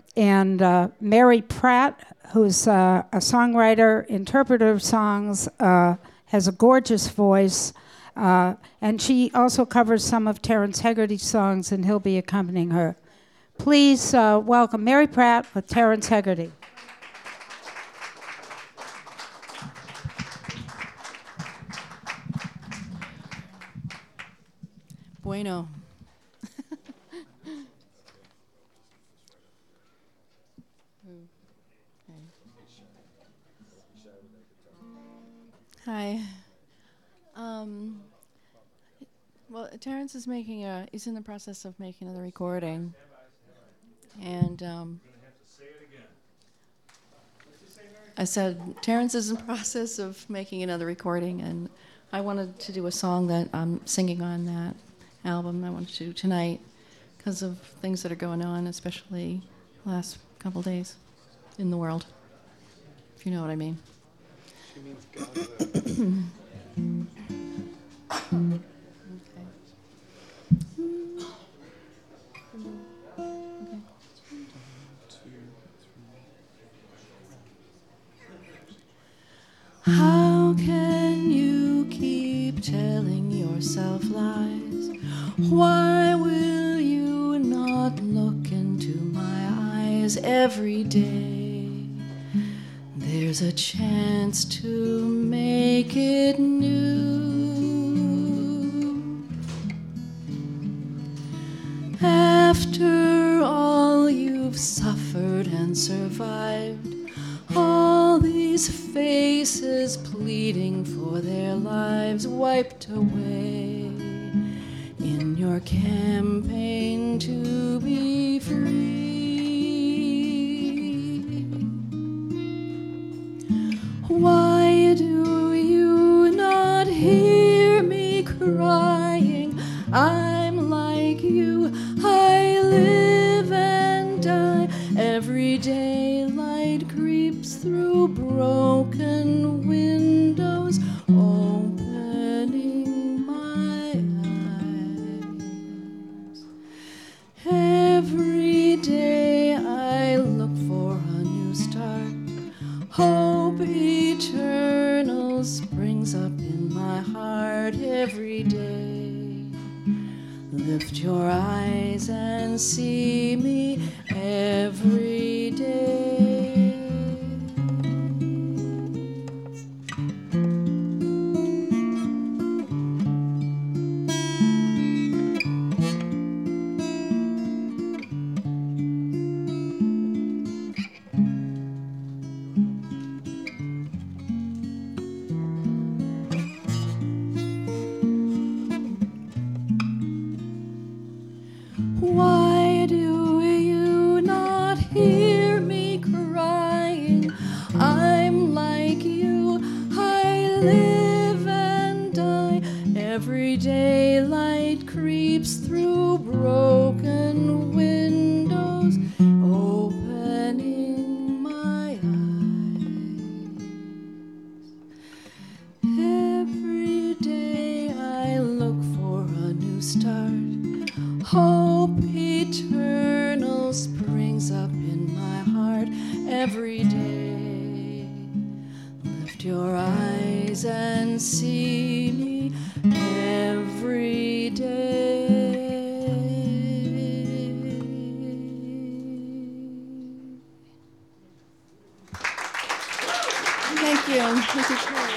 And Mary Pratt, who's a songwriter, interpreter of songs, has a gorgeous voice. And she also covers some of Terence Heggerty's songs, and he'll be accompanying her. Please welcome Mary Pratt with Terence Heggerty. Bueno. Hi. Well, Terence is he's in the process of making another recording. And I said, Terence is in the process of making another recording, and I wanted to do a song that I'm singing on that album I wanted to do tonight because of things that are going on, especially the last couple days in the world, if you know what I mean. She means God. Okay. How can you keep telling yourself lies? Why will you not look into my eyes every day? There's a chance to make it new. After all you've suffered and survived, all these faces pleading for their lives wiped away in your campaign to be free. Why do you not hear me crying? I'm like you, I live and die every day. Light creeps through broken windows, opening my eyes. Every day I look for a new start. Hope eternal springs up in my heart every day. Lift your eyes and see me every day. Why do you not hear me crying? I'm like you, I live and die. Every day light creeps through broken windows, opening my eyes. Every day I look for a new start. Hope eternal springs up in my heart every day. Lift your eyes and see me every day. Thank you. Thank you, Carrie.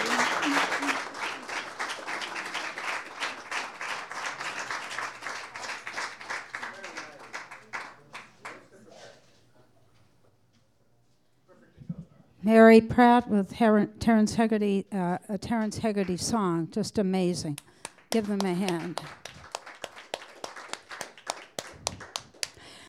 Mary Pratt with Terence Heggerty, a Terence Heggerty song, just amazing. Give them a hand.